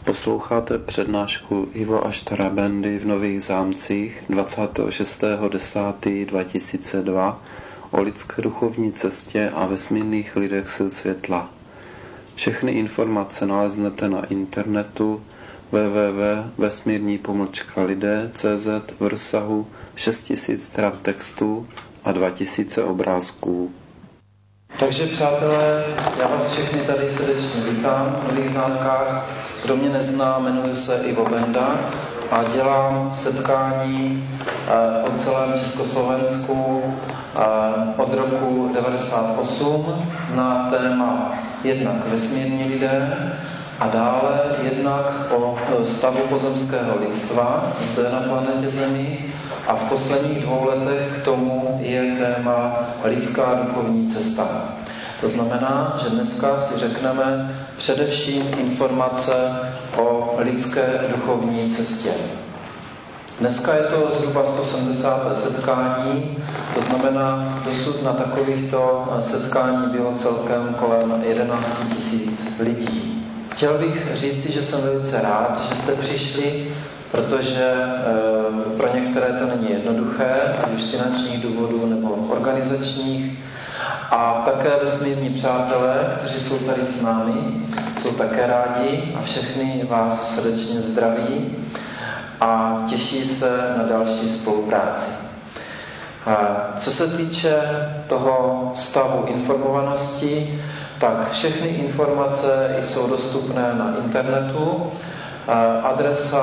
Posloucháte přednášku Ivo Aštara Bendy v Nových Zámcích 26.10.2002 o lidské duchovní cestě a vesmírných lidech sil světla. Všechny informace naleznete na internetu www.vesmírní-lidé.cz v rozsahu 6000 stran textu a 2000 obrázků. Takže přátelé, já vás všechny tady srdečně vítám v Nových Zámkách. Kdo mě nezná, jmenuji se Ivo Benda a dělám setkání po celém Československu od roku 1998 na téma jednak vesmírní lidé a dále jednak o stavu pozemského lidstva zde na planetě Zemi. A v posledních 2 letech k tomu je téma lidská duchovní cesta. To znamená, že dneska si řekneme především informace o lidské duchovní cestě. Dneska je to zhruba 170. setkání, to znamená, dosud na takovýchto setkání bylo celkem kolem 11 000 lidí. Chtěl bych říci, že jsem velice rád, že jste přišli, protože pro některé to není jednoduché, ať už z finančních důvodů nebo organizačních. A také vesmírní přátelé, kteří jsou tady s námi, jsou také rádi a všechny vás srdečně zdraví a těší se na další spolupráci. Co se týče toho stavu informovanosti, tak všechny informace jsou dostupné na internetu. Adresa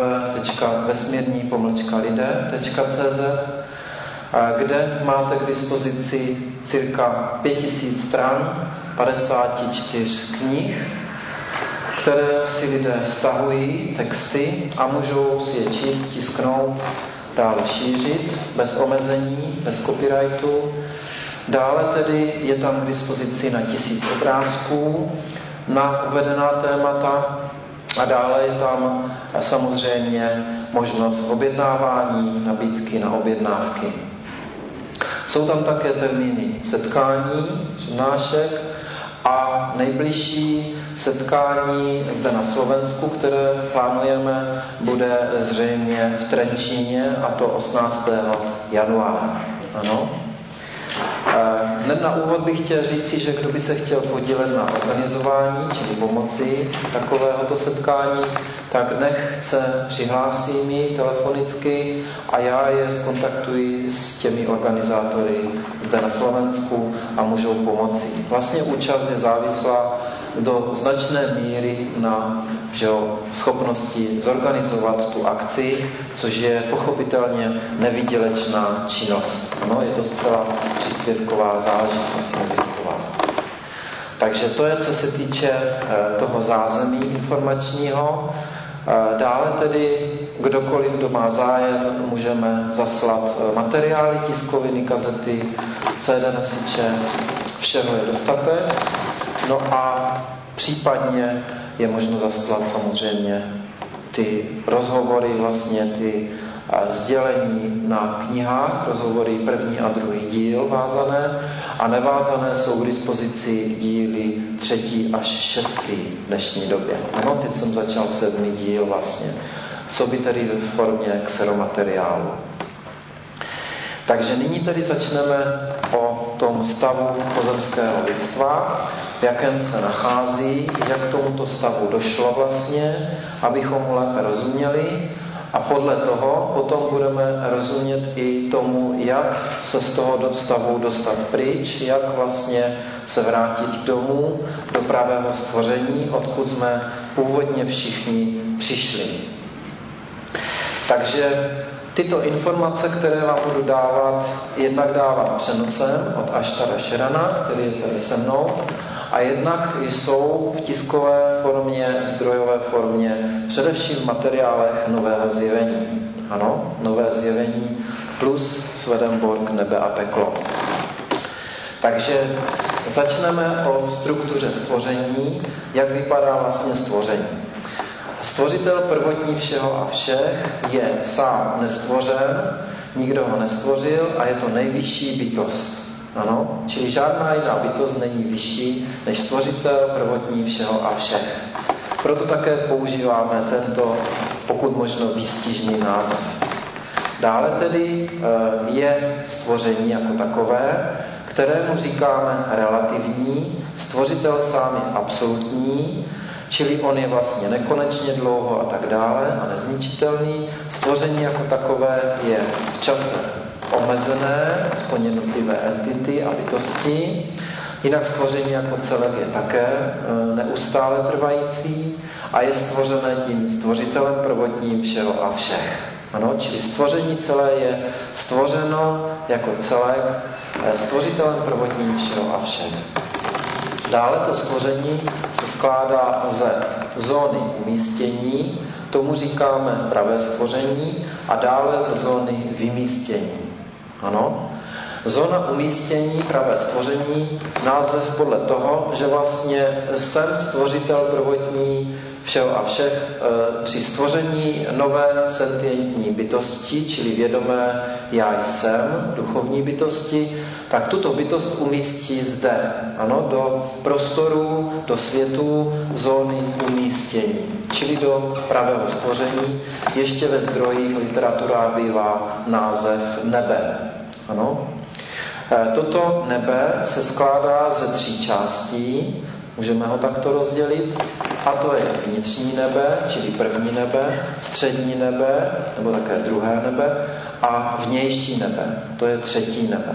www.vesmírní-lidé.cz, kde máte k dispozici cirka 5000 stran, 54 knih, které si lidé stahují, texty, a můžou si je číst, tisknout, dále šířit, bez omezení, bez copyrightu. Dále tedy je tam k dispozici na 1000 obrázků na uvedená témata a dále je tam samozřejmě možnost objednávání, nabídky na objednávky. Jsou tam také termíny setkání, přednášek a nejbližší setkání zde na Slovensku, které plánujeme, bude zřejmě v Trenčíně, a to 18. januára. Ano. Hned na úvod bych chtěl říci, že kdo by se chtěl podílet na organizování, čili pomoci takovéhoto setkání, tak nech se přihlásí mi telefonicky a já je skontaktuji s těmi organizátory zde na Slovensku a můžou pomoci. Vlastně účast je závislá do značné míry na schopnosti zorganizovat tu akci, což je pochopitelně nevýdělečná činnost. No, je to zcela příspěvková záležitost nezisková. Takže to je, co se týče toho zázemí informačního. Dále tedy kdokoliv, kdo má zájem, můžeme zaslat materiály, tiskoviny, kazety, CD nosiče, všeho je dostatek. No a případně je možno zaslat samozřejmě ty rozhovory, vlastně ty sdělení na knihách, rozhovory 1. a 2. díl vázané, a nevázané jsou k dispozici díly 3. až 6. v dnešní době. Ano, teď jsem začal 7. díl vlastně, co by tedy ve formě xeromateriálu. Takže nyní tedy začneme o tom stavu pozemského lidstva, v jakém se nachází, jak k tomuto stavu došlo vlastně, abychom mu lépe rozuměli, a podle toho potom budeme rozumět i tomu, jak se z toho stavu dostat pryč, jak vlastně se vrátit domů, do pravého stvoření, odkud jsme původně všichni přišli. Takže tyto informace, které vám budu dávat, jednak dávám přenosem od Aštara Šerana, který je tady se mnou, a jednak jsou v tiskové formě, zdrojové formě, především v materiálech Nového zjevení. Ano, Nové zjevení plus Swedenborg, Nebe a peklo. Takže začneme o struktuře stvoření, jak vypadá vlastně stvoření. Stvořitel prvotní všeho a všech je sám nestvořen, nikdo ho nestvořil a je to nejvyšší bytost. Ano, čili žádná jiná bytost není vyšší než stvořitel prvotní všeho a všech. Proto také používáme tento pokud možno výstižný název. Dále tedy je stvoření jako takové, kterému říkáme relativní, stvořitel sám je absolutní, čili on je vlastně nekonečně dlouho a tak dále a nezničitelný. Stvoření jako takové je v čase omezené, aspoň jednotlivé entity a bytosti. Jinak stvoření jako celek je také neustále trvající a je stvořené tím stvořitelem prvotním všeho a všech. Ano, čili stvoření celé je stvořeno jako celek stvořitelem prvotním všeho a všech. Dále to stvoření se skládá ze zóny umístění, tomu říkáme pravé stvoření, a dále ze zóny vymístění. Ano, zóna umístění, pravé stvoření, název podle toho, že vlastně jsem stvořitel prvotní všeho a všech při stvoření nové sentientní bytosti, čili vědomé já jsem, duchovní bytosti, tak tuto bytost umístí zde, ano, do prostoru, do světu zóny umístění, čili do pravého stvoření. Ještě ve zdrojích literatura bývá název nebe. Ano. Toto nebe se skládá ze 3 částí, můžeme ho takto rozdělit, a to je vnitřní nebe, čili první nebe, střední nebe, nebo také druhé nebe, a vnější nebe, to je třetí nebe.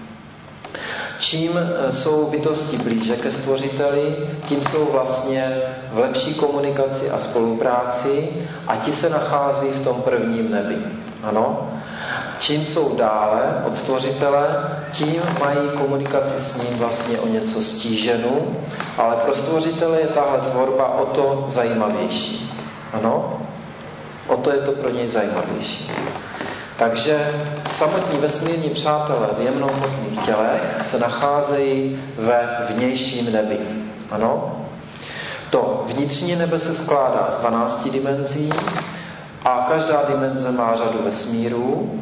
Čím jsou bytosti blíže ke stvořiteli, tím jsou vlastně v lepší komunikaci a spolupráci a ti se nachází v tom prvním nebi. Ano. Čím jsou dále od stvořitele, tím mají komunikaci s ním vlastně o něco stíženou, ale pro stvořitele je tahle tvorba o to zajímavější. Ano? O to je to pro něj zajímavější. Takže samotní vesmírní přátelé v jemnohmotných tělech se nacházejí ve vnějším nebi. Ano? To vnitřní nebe se skládá z 12 dimenzí a každá dimenze má řadu vesmírů.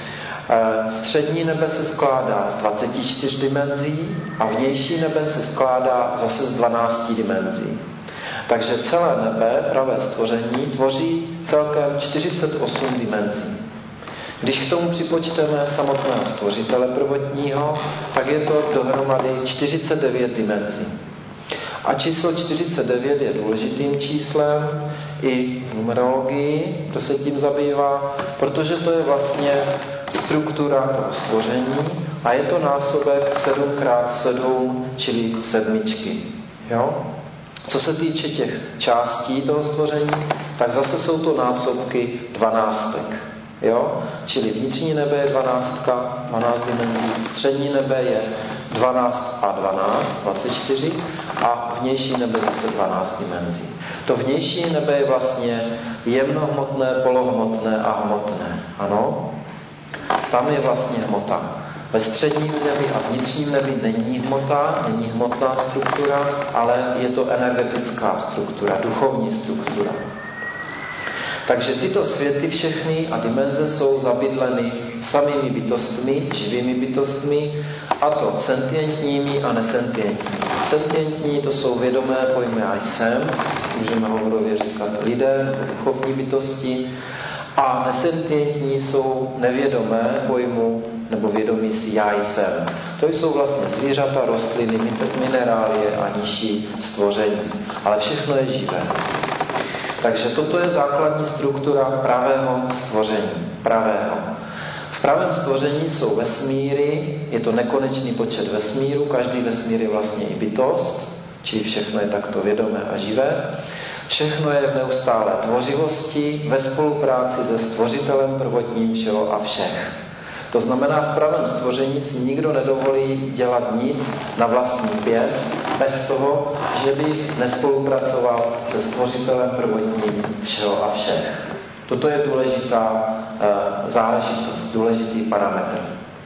Střední nebe se skládá z 24 dimenzí a vnější nebe se skládá zase z 12 dimenzí. Takže celé nebe, pravé stvoření, tvoří celkem 48 dimenzí. Když k tomu připočteme samotného stvořitele prvotního, tak je to dohromady 49 dimenzí. A číslo 49 je důležitým číslem i v numerologii, kdo se tím zabývá, protože to je vlastně struktura toho stvoření a je to násobek 7x7, čili 7. Jo? Co se týče těch částí toho stvoření, tak zase jsou to násobky 12. Jo? Čili vnitřní nebe je 12, 12 dimenzí, střední nebe je 12 a 12, 24 a vnější nebe zase 12 dimenzí. To vnější nebe je vlastně jemnohmotné, polohmotné a hmotné. Ano? Tam je vlastně hmota. Ve středním nebi a vnitřním nebi není hmota, není hmotná struktura, ale je to energetická struktura, duchovní struktura. Takže tyto světy všechny a dimenze jsou zabydleny samými bytostmi, živými bytostmi, a to sentientními a nesentientními. Sentientní to jsou vědomé pojmy já jsem, můžeme hovorově říkat lidé, duchovní bytosti, a nesentientní jsou nevědomé pojmu nebo vědomí si já jsem. To jsou vlastně zvířata, rostliny, minerálie a nižší stvoření. Ale všechno je živé. Takže toto je základní struktura pravého stvoření. Pravého. V pravém stvoření jsou vesmíry, je to nekonečný počet vesmírů, každý vesmír je vlastně i bytost, čili všechno je takto vědomé a živé. Všechno je v neustálé tvořivosti, ve spolupráci se stvořitelem prvotním všeho a všech. To znamená, v pravém stvoření si nikdo nedovolí dělat nic na vlastní pěst, bez toho, že by nespolupracoval se stvořitelem prvotním všeho a všech. Toto je důležitá záležitost, důležitý parametr.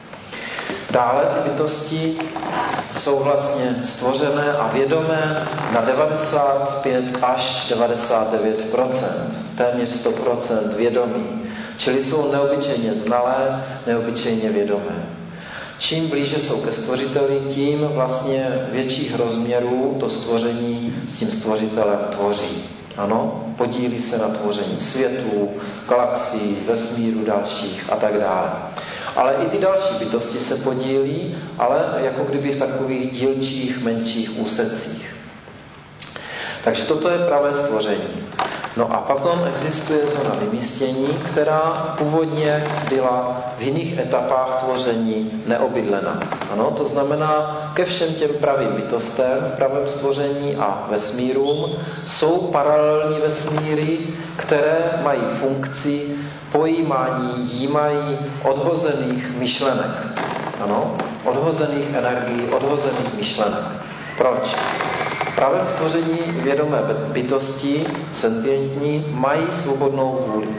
Dále ty bytosti jsou vlastně stvořené a vědomé na 95 až 99%, téměř 100% vědomí. Čili jsou neobyčejně znalé, neobyčejně vědomé. Čím blíže jsou ke stvořiteli, tím vlastně větších rozměrů to stvoření s tím stvořitelem tvoří. Ano, podílí se na tvoření světů, galaxií, vesmíru dalších a tak dále. Ale i ty další bytosti se podílí, ale jako kdyby v takových dílčích, menších úsecích. Takže toto je pravé stvoření. No a potom existuje zóna vymístění, která původně byla v jiných etapách tvoření neobydlena. Ano, to znamená, ke všem těm pravým bytostem v pravém stvoření a vesmírům jsou paralelní vesmíry, které mají funkci pojímání, jímají odhozených myšlenek. Ano, odhozených energií, odhozených myšlenek. Proč? V pravém stvoření vědomé bytosti, sentientní, mají svobodnou vůli.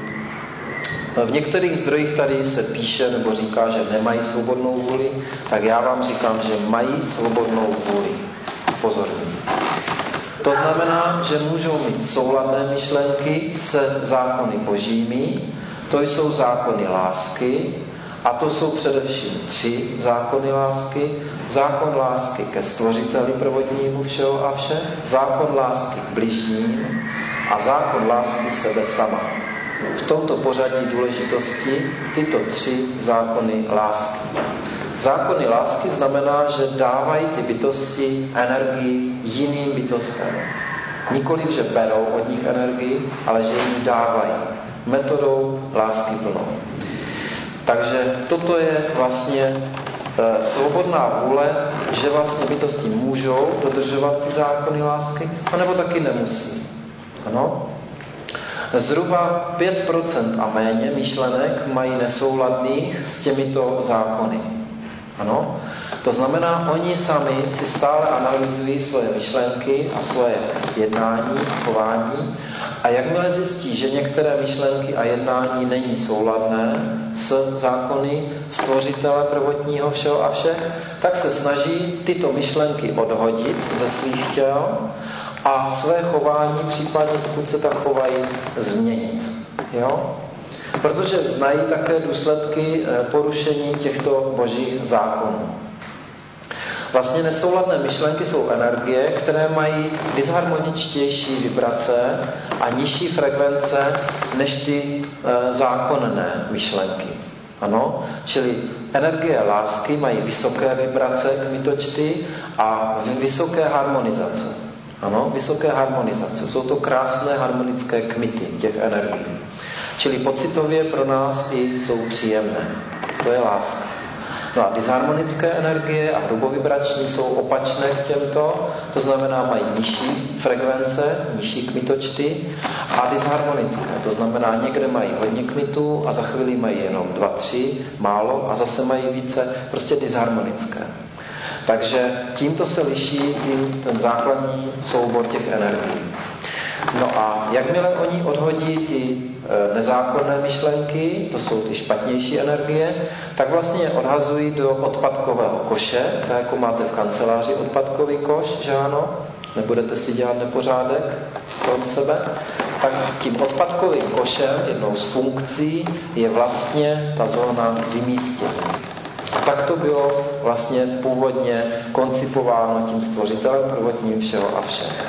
V některých zdrojích tady se píše nebo říká, že nemají svobodnou vůli, tak já vám říkám, že mají svobodnou vůli. Pozorně. To znamená, že můžou mít souladné myšlenky se zákony božími, to jsou zákony lásky, a to jsou především 3 zákony lásky. Zákon lásky ke stvořiteli prvotnímu všeho a vše, zákon lásky k bližním a zákon lásky sebe sama. V tomto pořadí důležitosti tyto 3 zákony lásky. Zákony lásky znamená, že dávají ty bytosti energii jiným bytostem. Nikoliv, že berou od nich energii, ale že jim dávají metodou lásky plnou. Takže toto je vlastně svobodná vůle, že vlastně bytosti můžou dodržovat ty zákony lásky, anebo taky nemusí. Ano? Zhruba 5% a méně myšlenek mají nesouladných s těmito zákony. Ano? To znamená, oni sami si stále analyzují svoje myšlenky a svoje jednání, chování a jakmile zjistí, že některé myšlenky a jednání není souladné s zákony stvořitele prvotního všeho a všech, tak se snaží tyto myšlenky odhodit ze svých těl a své chování, případně pokud se tak chovají, změnit. Jo? Protože znají také důsledky porušení těchto božích zákonů. Vlastně nesouladné myšlenky jsou energie, které mají disharmoničtější vibrace a nižší frekvence než ty zákonné myšlenky. Ano? Čili energie lásky mají vysoké vibrace kmitočty a vysoké harmonizace. Ano? Vysoké harmonizace. Jsou to krásné harmonické kmity těch energií. Čili pocitově pro nás i jsou příjemné. To je láska. No a disharmonické energie a hrubovibrační jsou opačné k těmto, to znamená mají nižší frekvence, nižší kmitočty a disharmonické, to znamená někde mají hodně kmitů a za chvíli mají jenom 2, 3, málo a zase mají více, prostě disharmonické. Takže tímto se liší i ten základní soubor těch energií. No a jakmile oni odhodí ty nezákonné myšlenky, to jsou ty špatnější energie, tak vlastně je odhazují do odpadkového koše, tak jako máte v kanceláři odpadkový koš, že ano? Nebudete si dělat nepořádek kolem sebe. Tak tím odpadkovým košem, jednou z funkcí, je vlastně ta zóna vymístění. A tak to bylo vlastně původně koncipováno tím stvořitelem prvotním všeho a všech.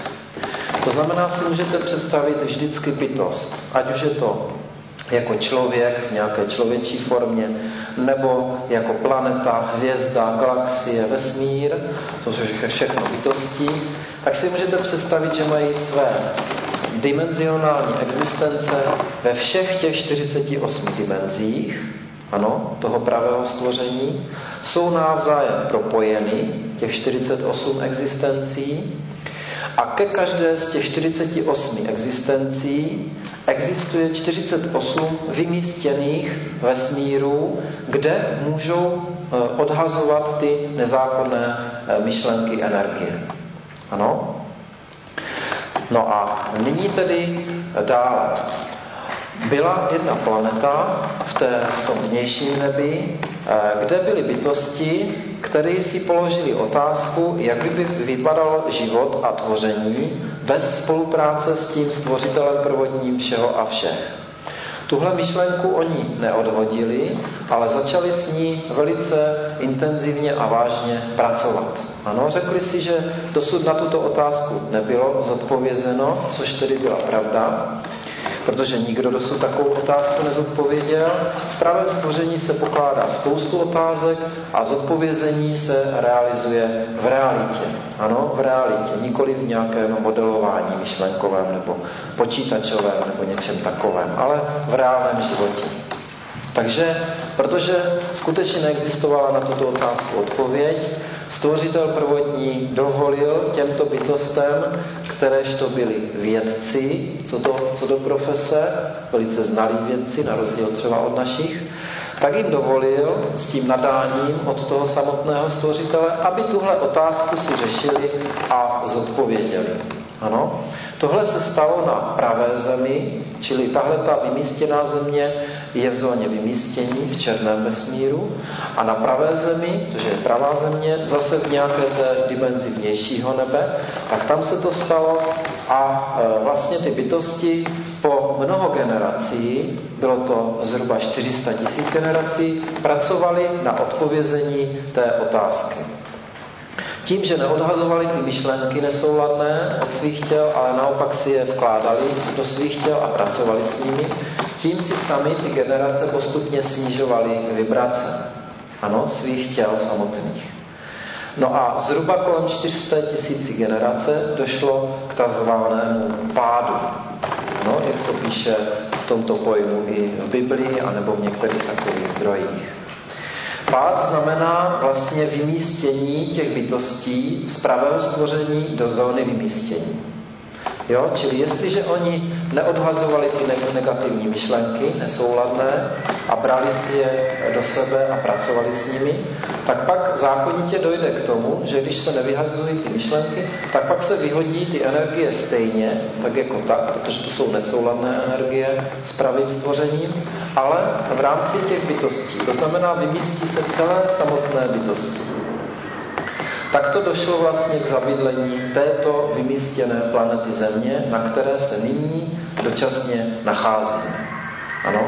To znamená, si můžete představit vždycky bytost, ať už je to jako člověk v nějaké člověčí formě, nebo jako planeta, hvězda, galaxie, vesmír, to jsou všechno bytosti, tak si můžete představit, že mají své dimenzionální existence ve všech těch 48 dimenzích, ano, toho pravého stvoření, jsou navzájem propojeny, těch 48 existencí, a ke každé z těch 48 existencí existuje 48 vymístěných vesmírů, kde můžou odhazovat ty nezákonné myšlenky energie. Ano? No a nyní tedy dále. Byla jedna planeta v tom vnějším nebi, kde byly bytosti, které si položili otázku, jak by vypadal život a tvoření bez spolupráce s tím stvořitelem prvotním všeho a všech. Tuhle myšlenku oni neodhodili, ale začali s ní velice intenzivně a vážně pracovat. Ano, řekli si, že dosud na tuto otázku nebylo zodpovězeno, což tedy byla pravda, protože nikdo dosud takovou otázku nezodpověděl. V pravém stvoření se pokládá spoustu otázek a zodpovězení se realizuje v realitě. Ano, v realitě, nikoli v nějakém modelování myšlenkovém nebo počítačovém nebo něčem takovém, ale v reálném životě. Takže, protože skutečně neexistovala na tuto otázku odpověď, stvořitel prvotní dovolil těmto bytostem, kteréž to byli vědci, co do profese, velice znalí vědci, na rozdíl třeba od našich, tak jim dovolil s tím nadáním od toho samotného stvořitele, aby tuhle otázku si řešili a zodpověděli. Ano, tohle se stalo na pravé zemi, čili tahle ta vymístěná země je v zóně vymístění v černém vesmíru a na pravé zemi, protože je pravá země, zase v nějaké té dimenzi vnějšího nebe, tak tam se to stalo a vlastně ty bytosti po mnoho generací, bylo to zhruba 400 000 generací, pracovali na odpovězení té otázky. Tím, že neodhazovali ty myšlenky nesouladné od svých těl, ale naopak si je vkládali do svých těl a pracovali s nimi, tím si sami ty generace postupně snižovaly vibrace. Ano, svých těl samotných. No a zhruba kolem 400 000 generace došlo k takzvanému pádu. No, jak se píše v tomto pojmu i v Biblii, anebo v některých takových zdrojích. Pád znamená vlastně vymístění těch bytostí z pravého stvoření do zóny vymístění. Jo? Čili jestliže oni neodhazovali ty negativní myšlenky, nesouladné, a brali si je do sebe a pracovali s nimi, tak pak zákonitě dojde k tomu, že když se nevyhazují ty myšlenky, tak pak se vyhodí ty energie stejně, tak jako tak, protože to jsou nesouladné energie s pravým stvořením, ale v rámci těch bytostí. To znamená, vymístí se celé samotné bytosti. Tak to došlo vlastně k zabydlení této vymístěné planety Země, na které se nyní dočasně nacházíme. Ano?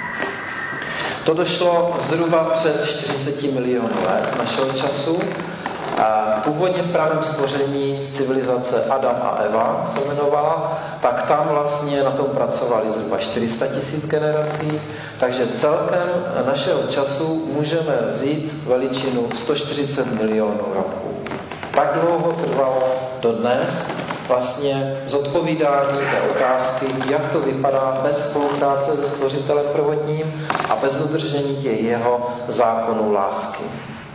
To došlo zhruba před 40 miliony let našeho času. A původně v pravém stvoření civilizace Adam a Eva se jmenovala, tak tam vlastně na tom pracovali zhruba 400 000 generací, takže celkem našeho času můžeme vzít veličinu 140 milionů roků. Tak dlouho trvalo dodnes vlastně zodpovídání té otázky, jak to vypadá bez spolupráce se stvořitelem prvotním a bez dodržení těch jeho zákonů lásky.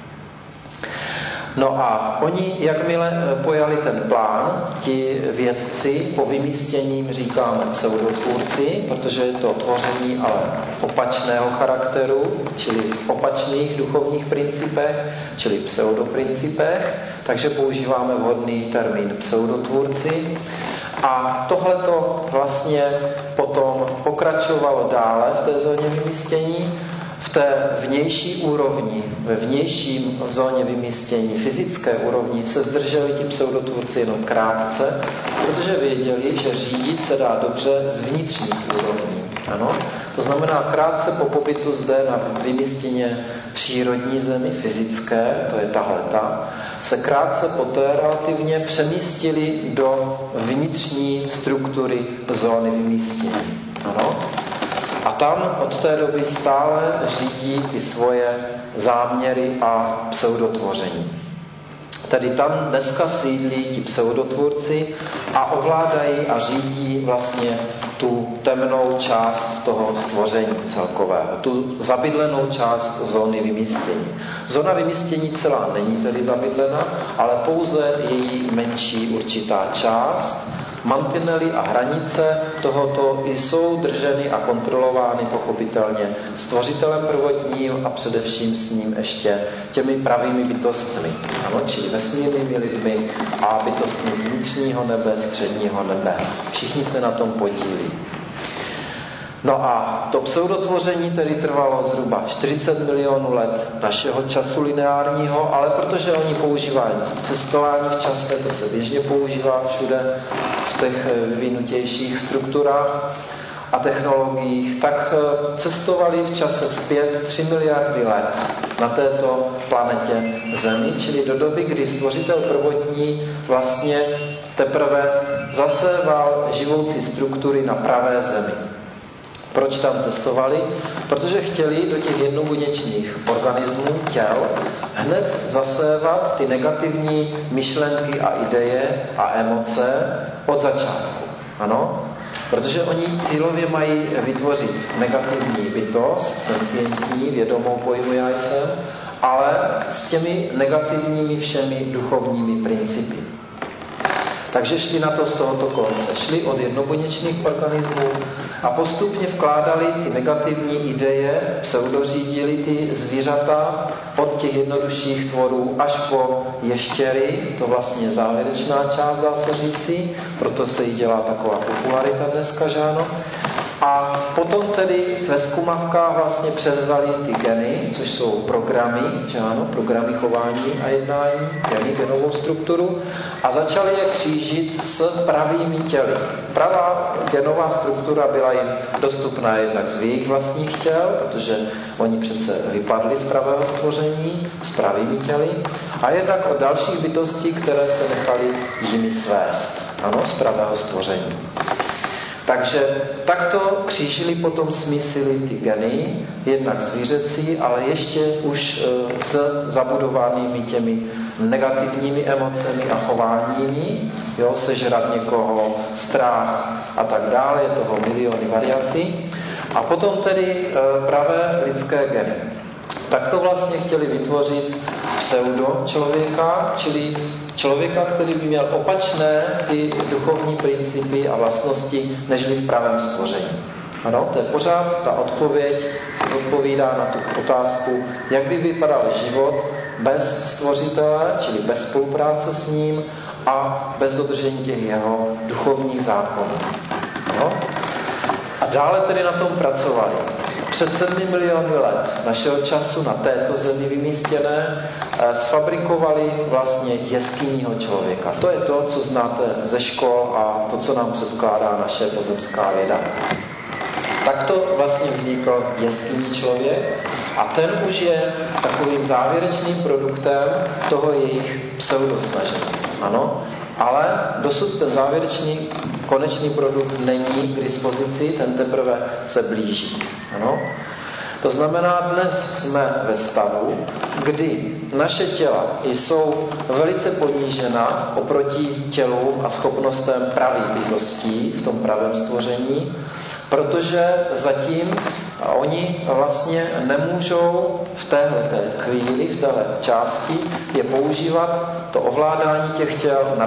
No a oni, jakmile pojali ten plán, ti vědci po vymístěním říkáme pseudotvůrci, protože je to tvoření ale opačného charakteru, čili v opačných duchovních principech, čili pseudoprincipech, takže používáme vhodný termín pseudotvůrci. A tohleto vlastně potom pokračovalo dále v té zóně vymístění. V té vnější úrovni, ve vnějším zóně vymístění, fyzické úrovni se zdrželi ti pseudotvůrci jenom krátce, protože věděli, že řídit se dá dobře z vnitřních úrovní. Ano? To znamená, krátce po pobytu zde na vymístěně přírodní zemi, fyzické, to je tahleta, se krátce poté relativně přemístili do vnitřní struktury zóny vymístění. Ano? A tam od té doby stále řídí ty svoje záměry a pseudotvoření. Tedy tam dneska sídlí ti pseudotvůrci a ovládají a řídí vlastně tu temnou část toho stvoření celkového, tu zabydlenou část zóny vymístění. Zóna vymístění celá není tedy zabydlena, ale pouze její menší určitá část. Mantinely a hranice tohoto jsou drženy a kontrolovány pochopitelně stvořitelem prvotním a především s ním ještě těmi pravými bytostmi, ano, čili vesmírnými lidmi a bytostmi z vnitřního nebe, středního nebe. Všichni se na tom podílí. No a to pseudotvoření tedy trvalo zhruba 40 milionů let našeho času lineárního, ale protože oni používají cestování v čase, to se běžně používá všude v těch vyvinutějších strukturách, a technologiích, tak cestovali v čase zpět 3 miliardy let na této planetě Zemi, čili do doby, kdy stvořitel prvotní vlastně teprve zaséval živoucí struktury na pravé Zemi. Proč tam cestovali? Protože chtěli do těch jednobuněčných organismů, těl, hned zasévat ty negativní myšlenky a ideje a emoce od začátku. Ano? Protože oni cílově mají vytvořit negativní bytost, sentientní, vědomou pojmu já jsem, ale s těmi negativními všemi duchovními principy. Takže šli na to z tohoto konce. Šli od jednobuněčných organismů a postupně vkládali ty negativní ideje, pseudořídili ty zvířata od těch jednodušších tvorů až po ještěry, to vlastně je závěrečná část, dá se říci, proto se jí dělá taková popularita dneska, že ano. A potom tedy ve zkumavkách vlastně převzali ty geny, což jsou programy, že ano, programy chování a jednání, geny, genovou strukturu, a začali je křížit s pravými těly. Pravá genová struktura byla jim dostupná jednak z jejich vlastních těl, protože oni přece vypadli z pravého stvoření, s pravými těly, a jednak od dalších bytostí, které se nechaly jimi svést, ano, z pravého stvoření. Takže takto křížili potom smysly ty geny, jednak zvířecí, ale ještě už s zabudovanými těmi negativními emocemi a chováními, jo, sežrat někoho, strach a tak dále, je toho miliony variací. A potom tedy pravé lidské geny. Tak to vlastně chtěli vytvořit pseudo člověka, čili člověka, který by měl opačné ty duchovní principy a vlastnosti, nežli v pravém stvoření. Ano, to je pořád ta odpověď, se odpovídá na tu otázku, jak by vypadal život bez stvořitele, čili bez spolupráce s ním a bez dodržení těch jeho duchovních zákonů. No? A dále tedy na tom pracovali. Před 7 miliony let našeho času na této zemi vymístěné sfabrikovali vlastně jeskyního člověka. To je to, co znáte ze škol a to, co nám předkládá naše pozemská věda. Takto vlastně vznikl jeskyní člověk a ten už je takovým závěrečným produktem toho jejich pseudosnažení. Ano, ale dosud ten závěrečný konečný produkt není k dispozici, ten teprve se blíží. Ano? To znamená, dnes jsme ve stavu, kdy naše těla jsou velice ponížena oproti tělům a schopnostem pravých bytostí v tom pravém stvoření, protože zatím oni vlastně nemůžou v téhle chvíli, v téhle části je používat to ovládání těch těl na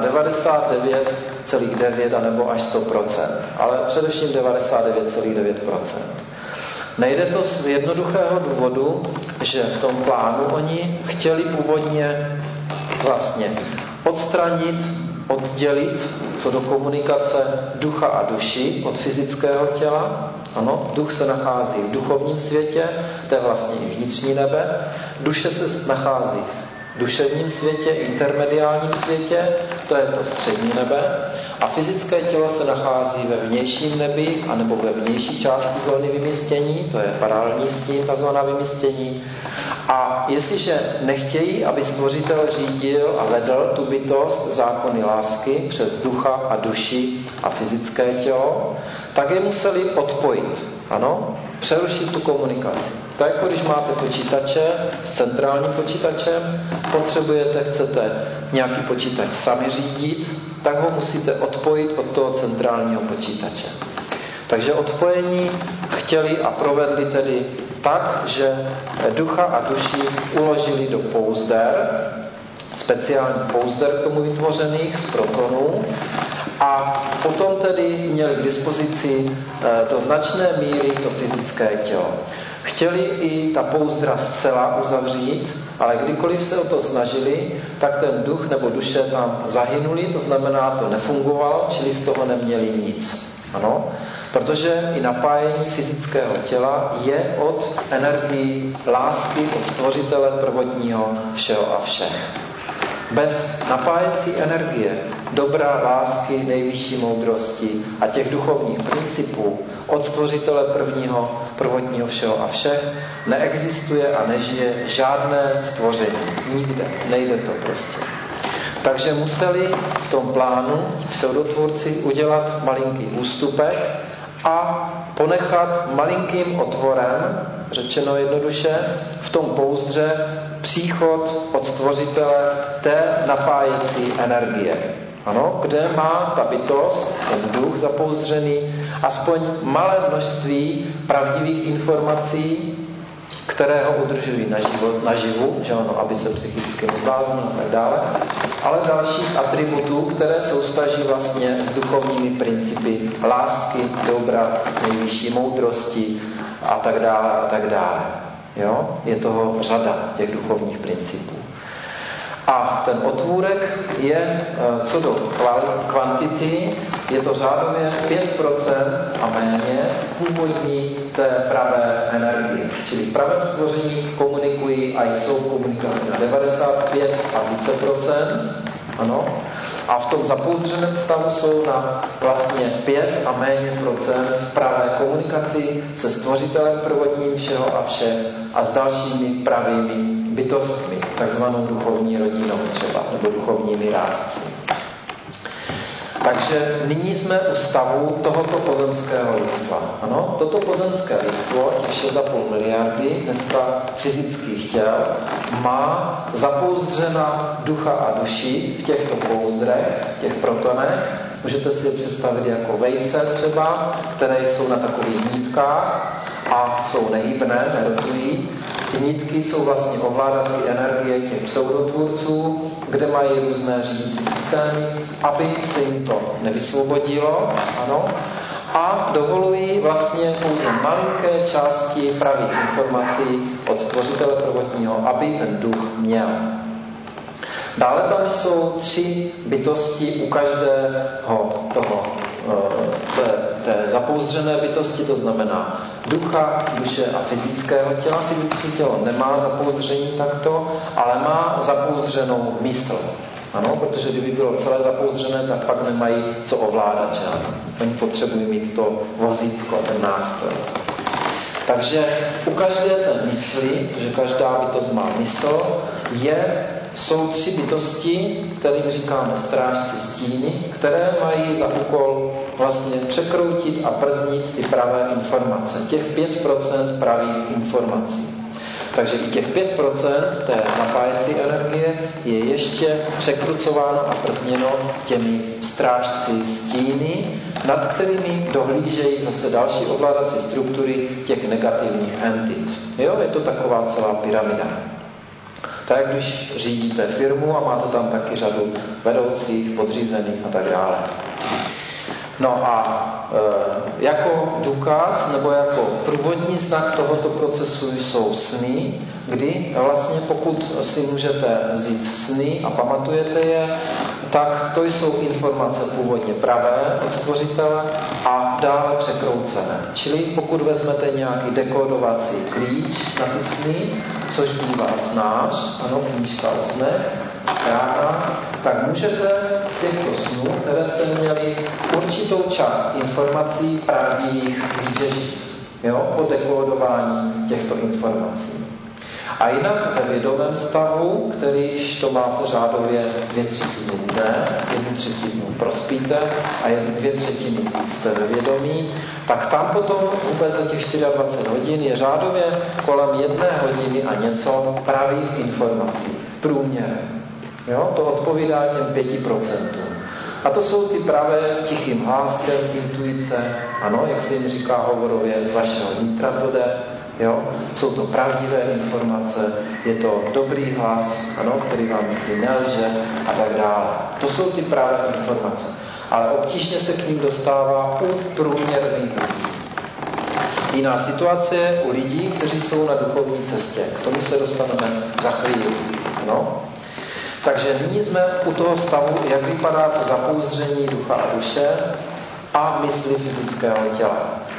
99,9 anebo až 100%, ale především 99,9%. Nejde to z jednoduchého důvodu, že v tom plánu oni chtěli původně vlastně odstranit, oddělit co do komunikace ducha a duši od fyzického těla. Ano, duch se nachází v duchovním světě, to je vlastně i vnitřní nebe. Duše se nachází v duševním světě, intermediálním světě, to je to střední nebe. A fyzické tělo se nachází ve vnějším nebi, anebo ve vnější části zóny vymístění, to je paralelní s tím, ta zóna vymístění. A jestliže nechtějí, aby stvořitel řídil a vedl tu bytost zákony lásky přes ducha a duši a fyzické tělo, tak je museli odpojit. Ano, přerušit tu komunikaci. To jako když máte počítače s centrálním počítačem, chcete nějaký počítač sami řídit, tak ho musíte odpojit od toho centrálního počítače. Takže odpojení chtěli a provedli tedy tak, že ducha a duši uložili do pouzder, speciální pouzder k tomu vytvořených z protonů, a potom tedy měli k dispozici do značné míry to fyzické tělo. Chtěli i ta pouzdra zcela uzavřít, ale kdykoliv se o to snažili, tak ten duch nebo duše tam zahynuli, to znamená, to nefungovalo, čili z toho neměli nic. Ano? Protože i napájení fyzického těla je od energii lásky, od stvořitele prvotního všeho a všech. Bez napájecí energie dobra, lásky, nejvyšší moudrosti a těch duchovních principů od Stvořitele prvotního všeho a všech neexistuje a nežije žádné stvoření. Nikde. Nejde to prostě. Takže museli v tom plánu pseudotvůrci udělat malinký ústupek a ponechat malinkým otvorem, řečeno jednoduše, v tom pouzdře příchod od Stvořitele té napájecí energie. Ano, kde má ta bytost, ten duch zapouzdřený, aspoň malé množství pravdivých informací, které ho udržují naživu, že ono, aby se psychicky nebláznil a tak dále, ale dalších atributů, které soustaží vlastně s duchovními principy lásky, dobra, nejvyšší moudrosti a tak dále a tak dále. Jo? Je toho řada těch duchovních principů. A ten otvůrek je co do kvantity, je to řádově 5% a méně původní té pravé energie. Čili v pravém stvoření komunikují a jsou komunikace na 95 a více procent. Ano. A v tom zapouzdřeném stavu jsou na vlastně 5 a méně procent v pravé komunikaci se Stvořitelem prvotním všeho a všech a s dalšími pravými bytostmi, takzvanou duchovní rodinou třeba, nebo duchovními rádci. Takže nyní jsme u stavu tohoto pozemského lidstva. Ano, toto pozemské lidstvo, těch 6,5 miliardy dneska fyzických těl, má zapouzdřena ducha a duši v těchto pouzdrech, v těch protonech. Můžete si je představit jako vejce třeba, které jsou na takových nitkách a jsou nehybné, nerotují. Ty nitky jsou vlastně ovládací energie těch pseudotvůrců, kde mají různé řídící systémy, aby se jim to nevysvobodilo, ano, a dovolují vlastně pouze malinké části pravých informací od Stvořitele prvotního, aby ten duch měl. Dále tam jsou 3 bytosti u každého toho té zapouzdřené bytosti, to znamená ducha, duše a fyzického těla. Fyzické tělo nemá zapouzdření takto, ale má zapouzdřenou mysl. Ano, protože kdyby bylo celé zapouzdřené, tak pak nemají co ovládat. Že? Oni potřebují mít to vozítko, ten nástroj. Takže u každé té mysli, že každá bytost má mysl, jsou 3 bytosti, kterým říkáme strážci stíny, které mají za úkol vlastně překroutit a brzdit ty pravé informace. Těch 5% pravých informací. Takže i těch 5% té napájecí energie je ještě překrucováno a brzděno těmi strážci stíny, nad kterými dohlížejí zase další ovládací struktury těch negativních entit. Jo, je to taková celá pyramida. Tak když řídíte firmu a máte tam taky řadu vedoucích, podřízených a tak dále. No a jako důkaz nebo jako průvodní znak tohoto procesu jsou sny, kdy vlastně pokud si můžete vzít sny a pamatujete je, tak to jsou informace původně pravé od Stvořitele a dále překroucené. Čili pokud vezmete nějaký dekodovací klíč na ty sny, což bývá snář, ano, knížka o snech, rána, tak můžete z těchto snů, které jste měli, určitou část informací pravdivých vytěžit. Jo? Po dekódování těchto informací. A jinak ve vědomém stavu, kterýž to máte řádově 2/3 dne, 1/3 prospíte a 2/3 jste ve vědomí, tak tam potom vůbec za těch 24 hodin je řádově kolem 1 hodiny a něco pravých informací. Průměrem. Jo? To odpovídá těm 5%. A to jsou ty pravé tichým hláskem, intuice, ano, jak se jim říká hovorově, z vašeho nitra to jde, jo? Jsou to pravdivé informace, je to dobrý hlas, ano, který vám nikdy nelže a tak dále. To jsou ty pravé informace. Ale obtížně se k ním dostává u průměrných lidí. Jiná situace je u lidí, kteří jsou na duchovní cestě. K tomu se dostaneme za chvíli. No? Takže nyní jsme u toho stavu, jak vypadá to zapouzdření ducha a duše a mysli fyzického těla.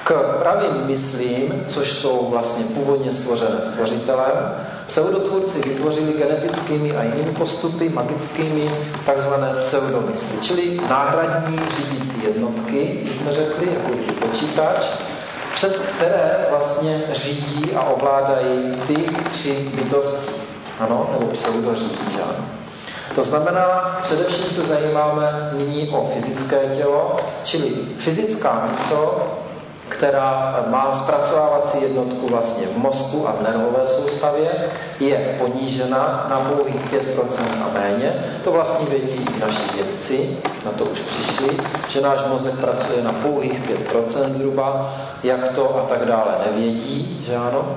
K pravým myslím, což jsou vlastně původně stvořené stvořitelem, pseudotvůrci vytvořili genetickými a jinými postupy, magickými, takzvané pseudomysly, čili náhradní řídící jednotky, když jsme řekli, jako počítač, přes které vlastně řídí a ovládají ty tři bytosti, ano, nebo pseudořídí, že ano. To znamená, především se zajímáme nyní o fyzické tělo, čili fyzická mysl, která má zpracovávací jednotku vlastně v mozku a v nervové soustavě, je ponížena na pouhých 5% a méně. To vlastně vědí i naši vědci, na to už přišli, že náš mozek pracuje na pouhých 5% zhruba, jak to a tak dále nevědí, že ano.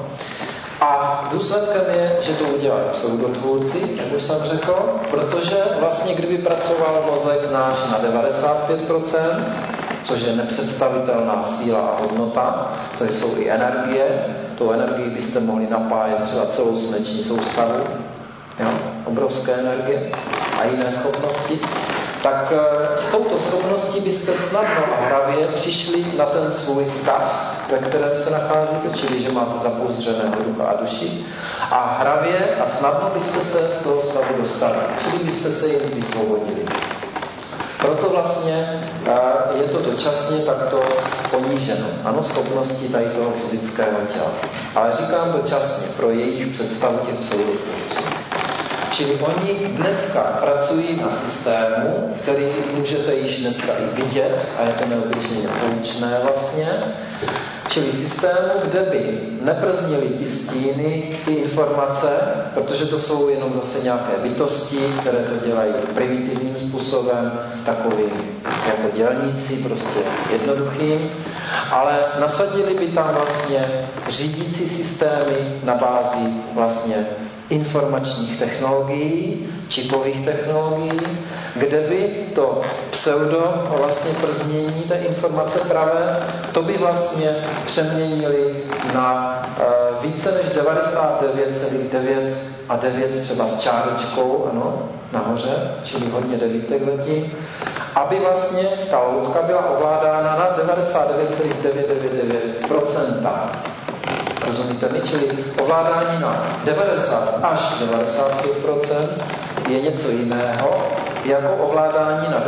A důsledkem je, že to udělají pseudotvůrci, jak už jsem řekl, protože vlastně kdyby pracoval mozek náš na 95%, což je nepředstavitelná síla a hodnota, to jsou i energie, tou energii byste mohli napájet třeba celou sluneční soustavu, jo? Obrovské energie a jiné schopnosti, tak s touto schopností byste snadno a hravě přišli na ten svůj stav, ve kterém se nacházíte, čili že máte zapouzdřeného ducha a duši, a hravě a snadno byste se z toho stavu dostali, čili byste se jim vysvobodili. Proto vlastně je to dočasně takto poníženo. Ano, schopnosti tady toho fyzického těla. Ale říkám dočasně pro jejich představu těch pseudotvůrců. Čili oni dneska pracují na systému, který můžete již dneska i vidět, a je to neobyčejně poučné vlastně, čili systému, kde by neprznili ti stíny, ty informace, protože to jsou jenom zase nějaké bytosti, které to dělají primitivním způsobem, takovým jako dělníci, prostě jednoduchým, ale nasadili by tam vlastně řídící systémy na bázi vlastně informačních technologií, čipových technologií, kde by to pseudo vlastně prznění té informace pravé, to by vlastně přeměnili na více než 99,9 a 9 třeba s čárečkou, ano, nahoře, čili hodně devítek letí, aby vlastně ta loutka byla ovládána na 99,999%. Rozumíte mi? Čili ovládání na 90 až 95% je něco jiného, jako ovládání na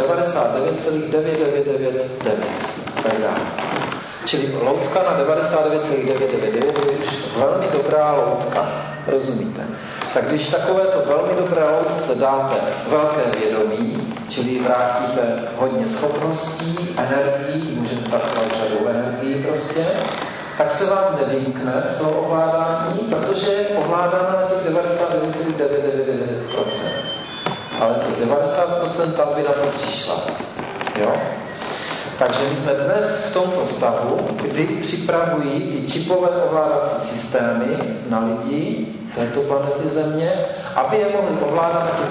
99,9999. Čili loutka na 99,999 je už velmi dobrá loutka. Rozumíte? Tak když takovéto velmi dobré loutce dáte velké vědomí, čili vrátíte hodně schopností, energií, můžete pracovat řadou energií prostě, tak se vám nevymkne z toho ovládání, protože je ovládána na těch 99,999%. Ale těch 90% tam by na to přišla. Jo? Takže my jsme dnes v tomto stavu, kdy připravují ty čipové ovládací systémy na lidi této planety Země, aby je mohli ovládat na těch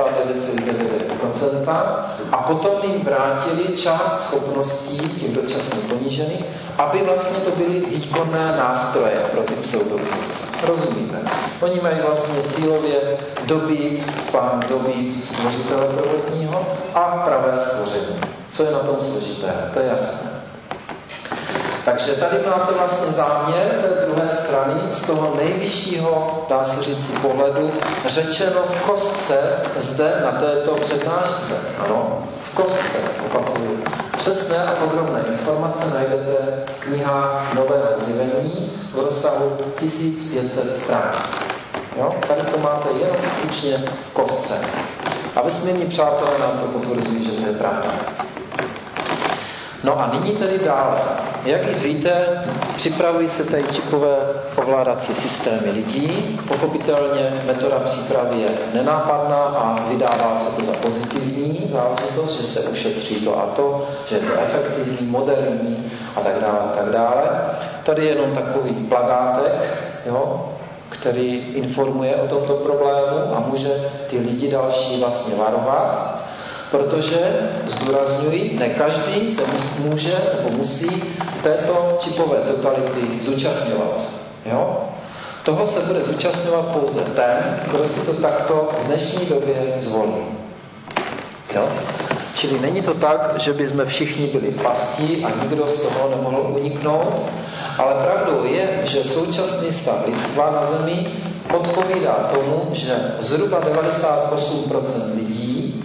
99,9% a potom jim vrátili část schopností těch dočasně ponížených, aby vlastně to byly výkonné nástroje pro ty pseudotvůrce. Rozumíte? Oni mají vlastně cílově dobít stvořitele prvotního a pravé stvoření. Co je na tom složité? To je jasné. Takže tady máte vlastně záměr té druhé strany z toho nejvyššího, dá se říct, pohledu, řečeno v kostce zde na této přednášce. Ano, v kostce, opakuju. Přesné a podrobné informace najdete v knihách Nového zjevení v rozsahu 1500 stran. Jo? Tady to máte jenom skutečně v kostce. A vesmírní přátelé nám to potvrzují, že to je pravda. No a nyní tedy dále. Jak i víte, připravují se tady čipové ovládací systémy lidí. Pochopitelně metoda přípravy je nenápadná a vydává se to za pozitivní záležitost, že se ušetří to a to, že je to efektivní, moderní a tak dále, a tak dále. Tady je jenom takový plakátek, jo, který informuje o tomto problému a může ty lidi další vlastně varovat. Protože, zdůrazňuji, ne každý se může nebo musí této čipové totality zúčastňovat. Jo? Toho se bude zúčastňovat pouze ten, kdo si to takto v dnešní době zvolí. Jo? Čili není to tak, že by jsme všichni byli v pasti a nikdo z toho nemohl uniknout, ale pravdou je, že současný stav lidstva na Zemi odpovídá tomu, že zhruba 98% lidí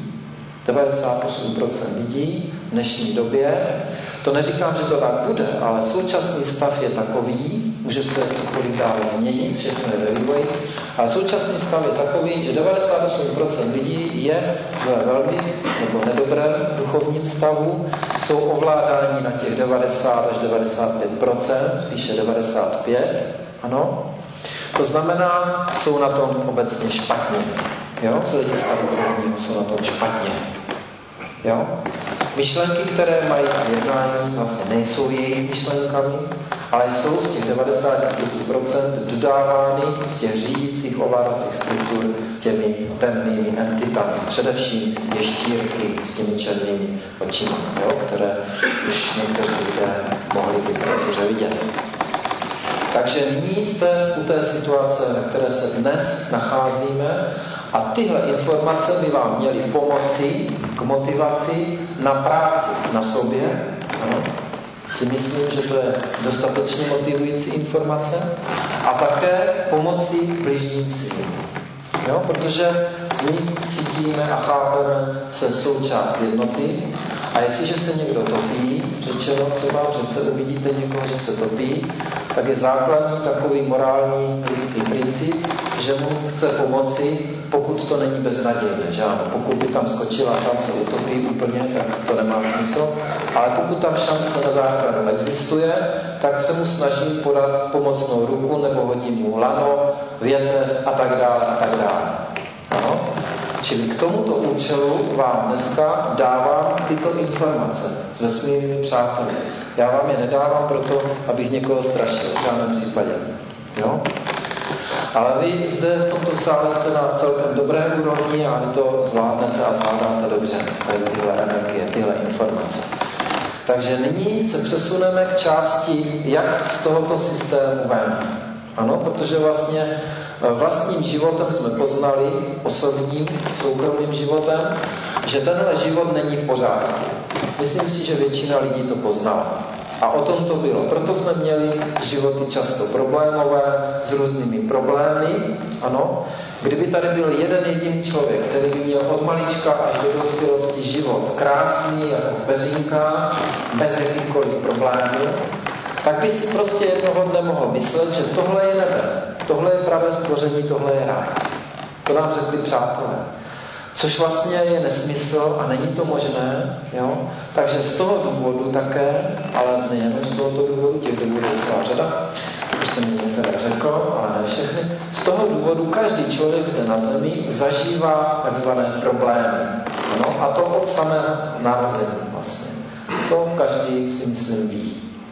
v dnešní době, to neříkám, že to tak bude, ale současný stav je takový, může se cokoliv dál změnit, všechno je ve vývoji, ale současný stav je takový, že 98% lidí je ve velmi nebo nedobrém duchovním stavu, jsou ovládáni na těch 90 až 95%, spíše 95%, ano. To znamená, jsou na tom obecně špatně. Jo? Z hlediska duchovního jsou na tom špatně. Jo? Myšlenky, které mají jednání, vlastně nejsou jejich myšlenkami, ale jsou z těch 95% dodávány z těch řídících ovládacích struktur těmi temnými entitami. Především ještírky s těmi černými očima, jo? Které už někteří lidé mohli by dobře vidět. Takže nyní jste u té situace, na které se dnes nacházíme, a tyhle informace by vám měly pomoci k motivaci na práci na sobě. Ano. Si myslím, že to je dostatečně motivující informace. A také pomoci bližním svým. Jo? Protože my cítíme a chápeme se součást jednoty. A jestliže se někdo topí, řečeno třeba, že se uvidíte někoho, že se topí, tak je základní takový morální lidský princip, že mu chce pomoci, pokud to není beznadějné. Že ano, pokud by tam skočila a sám se utopí úplně, tak to nemá smysl. Ale pokud tam šance na záchranu existuje, tak se mu snaží podat pomocnou ruku nebo hodí mu lano, větev a tak dále a tak dále. Ano? Čili k tomuto účelu vám dneska dávám tyto informace s vesmírnými přáteli. Já vám je nedávám proto, abych někoho strašil, v žádném případě. Jo? Ale vy zde v tomto sále jste na celkem dobré úrovni a vy to zvládnete a zvládáte dobře. Tyhle energie, tyhle informace. Takže nyní se přesuneme k části, jak z tohoto systému ven. Ano, protože vlastně vlastním životem jsme poznali, osobním, soukromým životem, že tenhle život není v pořádku. Myslím si, že většina lidí to poznala. A o tom to bylo. Proto jsme měli životy často problémové, s různými problémy. Ano. Kdyby tady byl jeden jediný člověk, který by měl od malička až do dospělosti život krásný, jako v peřínkách, bez jakýchkoliv problémů, tak by si prostě jednoho dne mohl myslet, že tohle je nebe, tohle je pravé stvoření, tohle je ráj. To nám řekli přátelé. Což vlastně je nesmysl a není to možné. Jo? Takže z toho důvodu také, ale nejen z tohoto důvodu, těch důvodů je celá řada, už jsem některé řekl, ale ne všechny, z toho důvodu každý člověk zde na zemi zažívá takzvané problémy. Ano? A to od samého narození vlastně. To každý si myslím ví.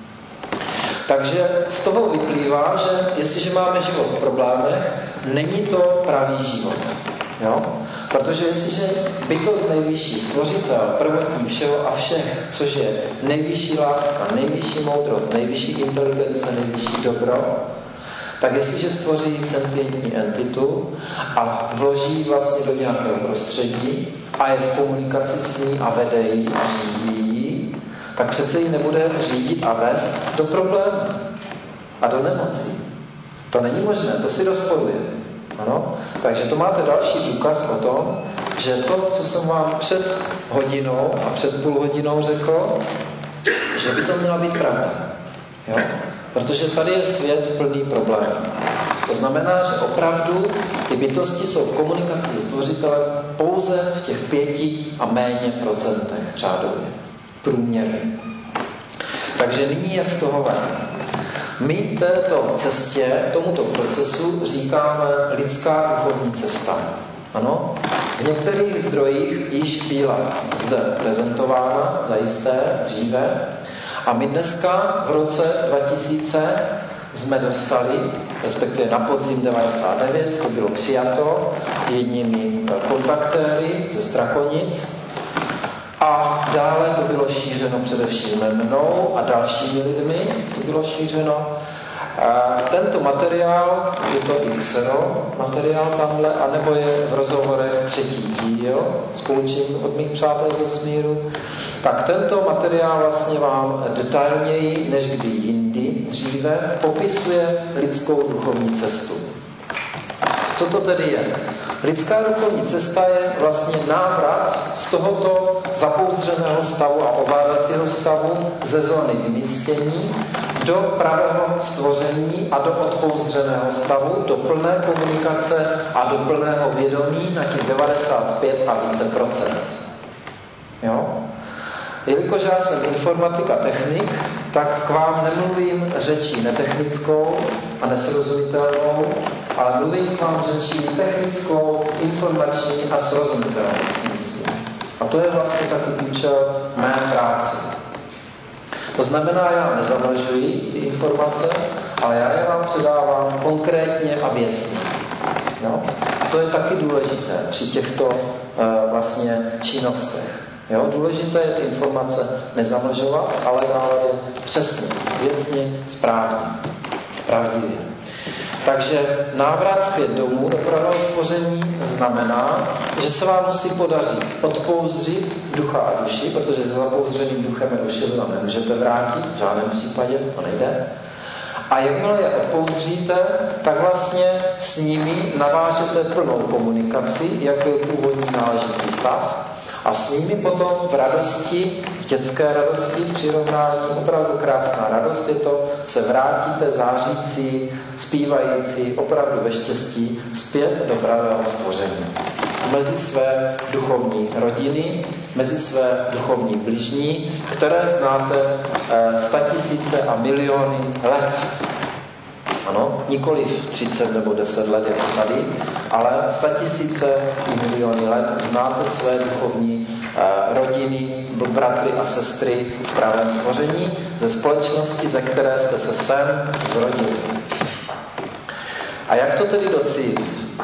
Takže z toho vyplývá, že jestliže máme život v problémech, není to pravý život. Jo? Protože jestliže bytost nejvyšší, stvořitel, prvotní všeho a všech, což je nejvyšší láska, nejvyšší moudrost, nejvyšší inteligence, nejvyšší dobro, tak jestliže stvoří sentientní entitu a vloží vlastně do nějakého prostředí a je v komunikaci s ní a vede ji a řídí ji, tak přece ji nebude řídit a vést do problémů a do nemocí. To není možné, to si rozporuje. Ano? Takže to máte další důkaz o tom, že to, co jsem vám před hodinou a před půl hodinou řekl, že by to měla být pravda. Jo? Protože tady je svět plný problémů. To znamená, že opravdu ty bytosti jsou v komunikaci se stvořitelem pouze v těch 5 a méně procentech řádově. Průměrně. Takže nyní jak z toho ven. My této cestě, tomuto procesu říkáme lidská duchovní cesta. Ano? V některých zdrojích již byla zde prezentována, zajisté, dříve. A my dneska v roce 2000 jsme dostali, respektive na podzim 99, to bylo přijato jedními kontaktéry ze Strakonic. A dále to bylo šířeno především mnou a dalšími lidmi, to bylo šířeno. Tento materiál, je to XRO materiál tamhle, anebo je v rozhovorech 3. díl s poučením od mých přátel z vesmíru, tak tento materiál vlastně vám detailněji než kdy jindy dříve popisuje lidskou duchovní cestu. Co to tedy je? Lidská duchovní cesta je vlastně návrat z tohoto zapouzdřeného stavu a ovládacího stavu ze zóny vymístění do pravého stvoření a do odpouzdřeného stavu, do plné komunikace a do plného vědomí na těch 95 a více procent. Jo? Jelikož já jsem informatika technik, tak k vám nemluvím řečí netechnickou a nesrozumitelnou, ale mluvím k vám řečí technickou, informační a srozumitelnou. A to je vlastně taky účel mé práce. To znamená, já nezamlžuji ty informace, ale já je vám předávám konkrétně a věcně. No? A to je taky důležité při těchto vlastně činnostech. Jo? Důležité je ty informace nezamlžovat, ale dávat je přesně, věcně, správně, pravdivě. Takže návrat zpět domů do pravého stvoření znamená, že se vám musí podařit odpouzdřit ducha a duši, protože se zapouzdřeným duchem a duši vám nemůžete vrátit, v žádném případě to nejde. A jakmile je odpouzdříte, tak vlastně s nimi navážete plnou komunikaci, jak byl původní náležitý stav, a s nimi potom v radosti, v dětské radosti, přirovnání, opravdu krásná radost je to, se vrátíte zářící, zpívající, opravdu ve štěstí, zpět do pravého stvoření. Mezi své duchovní rodiny, mezi své duchovní bližní, které znáte 100 000 a miliony let. Ano, nikoli 30 nebo 10 let jako tady, ale 100 000 i miliony let znáte své duchovní rodiny, bratry a sestry v pravém stvoření, ze společnosti, ze které jste se sem zrodili. A jak to tedy docílit?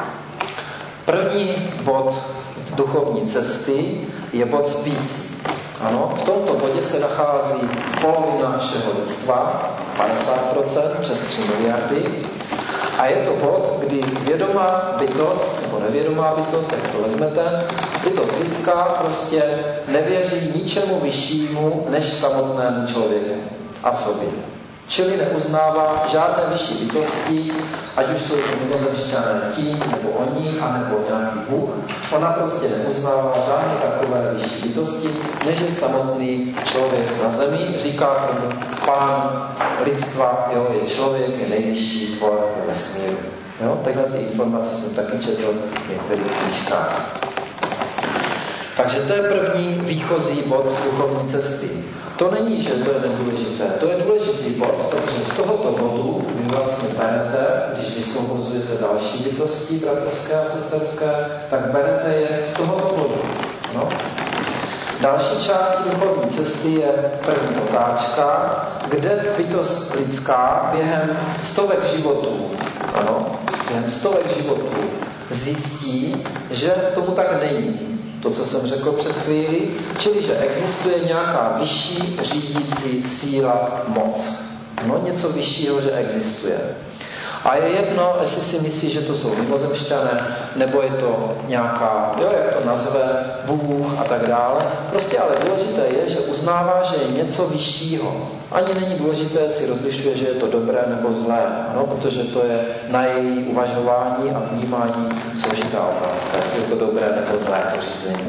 První bod duchovní cesty je bod spící. Ano, v tomto bodě se nachází polovina všeho lidstva, 50%, přes 3 miliardy. A je to bod, kdy vědomá bytost, nebo nevědomá bytost, jak to vezmete, bytost lidská prostě nevěří ničemu vyššímu, než samotnému člověku a sobě. Čili neuznává žádné vyšší bytosti, ať už jsou to mimozemšťané ti, nebo oni, anebo nějaký Bůh. Ona prostě neuznává žádné takové vyšší bytosti, než je samotný člověk na zemi. Říká tomu pán lidstva, jo, je člověk, je nejvyšší tvor ve vesmíru. Jo? Takhle ty informace jsem taky četl v některých knížkách. Takže to je první výchozí bod duchovní cesty. To není, že to je nedůležité. To je důležitý bod, protože z tohoto bodu vy vlastně berete, když vysvobozujete další bytosti, bratrské a sesterské, tak berete je z tohoto bodu. No. Další částí duchovní cesty je první otáčka, kde bytost lidská během stovek životů, během stovek životů zjistí, že tomu tak není. To, co jsem řekl před chvíli, čili, že existuje nějaká vyšší řídící síla moc. No, něco vyššího, že existuje. A je jedno, jestli si myslí, že to jsou mimozemšťané, nebo je to nějaká, jak to nazve, Bůh a tak dále. Prostě ale důležité je, že uznává, že je něco vyššího. Ani není důležité, si rozlišuje, že je to dobré nebo zlé, protože to je na její uvažování a vnímání složitá otázka, jestli je to dobré nebo zlé, to řízení.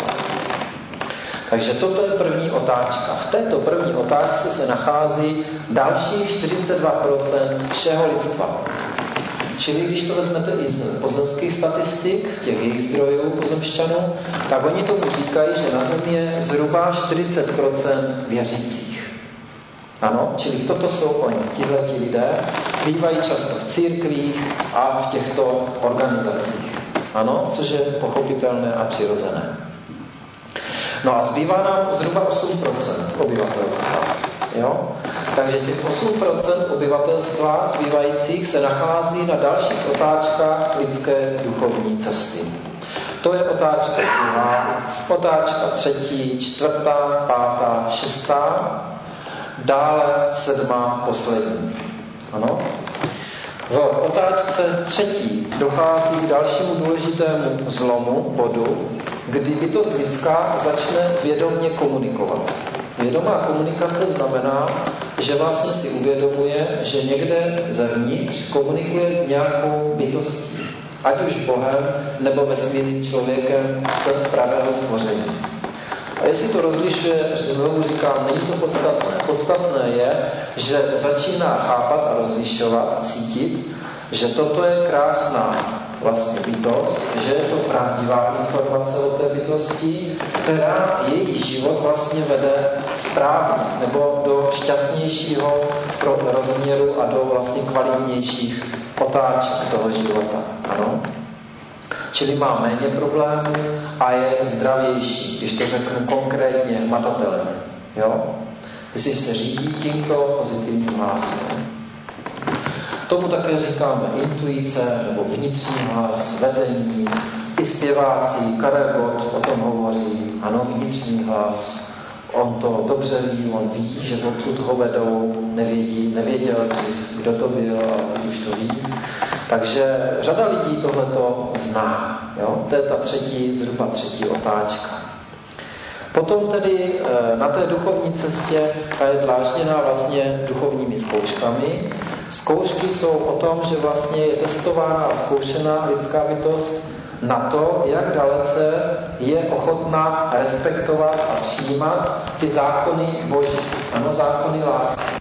Takže toto je první otáčka. V této první otáčce se nachází dalších 42% všeho lidstva. Čili když to vezmete i z pozemských statistik, těch jejich zdrojů pozemšťanů, tak oni tomu říkají, že na Zemi je zhruba 40% věřících. Ano, čili toto jsou oni, tihleti lidé, bývají často v církvích a v těchto organizacích. Ano, což je pochopitelné a přirozené. No a zbývá nám zhruba 8% obyvatelstva. Jo? Takže těch 8% obyvatelstva zbývajících se nachází na dalších otáčkách lidské duchovní cesty. To je otáčka druhá, otáčka třetí, čtvrtá, pátá, šestá, dále sedmá, poslední. Ano? V otáčce 3. dochází k dalšímu důležitému zlomu, bodu, kdy bytost lidská začne vědomě komunikovat. Vědomá komunikace znamená, že vlastně si uvědomuje, že někde zevnitř komunikuje s nějakou bytostí, ať už Bohem nebo vesmírným člověkem z pravého stvoření. A jestli to rozlišuje, znovu říkám, není to podstatné. Podstatné je, že začíná chápat a rozlišovat, cítit, že toto je krásná vlastně bytost, že je to pravdivá informace o té bytosti, která její život vlastně vede správně nebo do šťastnějšího rozměru a do vlastně kvalitnějších otáček toho života. Ano? Čili má méně problémů a je zdravější, když to řeknu konkrétně, matatelně. Jo? Když se řídí tímto pozitivním hlásem. Tomu také říkáme intuice nebo vnitřní hlas, vedení. I zpěváci, Karel Gott o tom hovoří. Ano, vnitřní hlas. On to dobře ví, on ví, že odtud ho vedou, nevěděl dřív, kdo to byl, ale už to ví. Takže řada lidí tohleto zná. Jo? To je ta zhruba třetí otáčka. Potom tedy na té duchovní cestě ta je dlážděná vlastně duchovními zkouškami. Zkoušky jsou o tom, že vlastně je testována a zkoušená lidská bytost na to, jak dalece je ochotná respektovat a přijímat ty zákony Boží. Ano, zákony lásky.